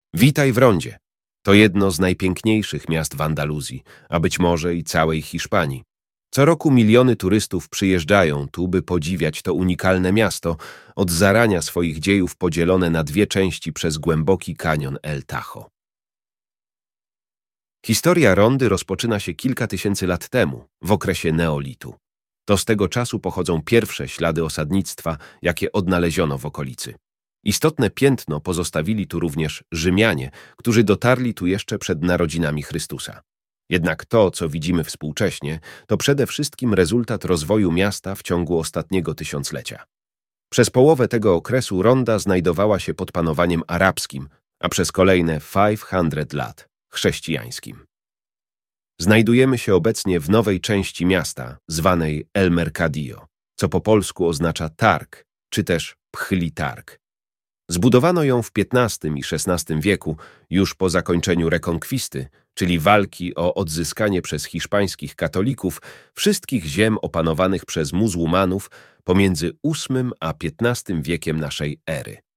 Witaj w Rondzie. To jedno z najpiękniejszych miast w Andaluzji, a być może i całej Hiszpanii. Co roku miliony turystów przyjeżdżają tu, by podziwiać to unikalne miasto, od zarania swoich dziejów podzielone na dwie części przez głęboki kanion El Tajo. Historia Rondy rozpoczyna się kilka tysięcy lat temu, w okresie neolitu. To z tego czasu pochodzą pierwsze ślady osadnictwa, jakie odnaleziono w okolicy. Istotne piętno pozostawili tu również Rzymianie, którzy dotarli tu jeszcze przed narodzinami Chrystusa. Jednak to, co widzimy współcześnie, to przede wszystkim rezultat rozwoju miasta w ciągu ostatniego tysiąclecia. Przez połowę tego okresu Ronda znajdowała się pod panowaniem arabskim, a przez kolejne 500 lat chrześcijańskim. Znajdujemy się obecnie w nowej części miasta, zwanej El Mercadillo, co po polsku oznacza targ, czy też pchli targ. Zbudowano ją w XV i XVI wieku, już po zakończeniu rekonkwisty, czyli walki o odzyskanie przez hiszpańskich katolików wszystkich ziem opanowanych przez muzułmanów pomiędzy VIII a XV wiekiem naszej ery.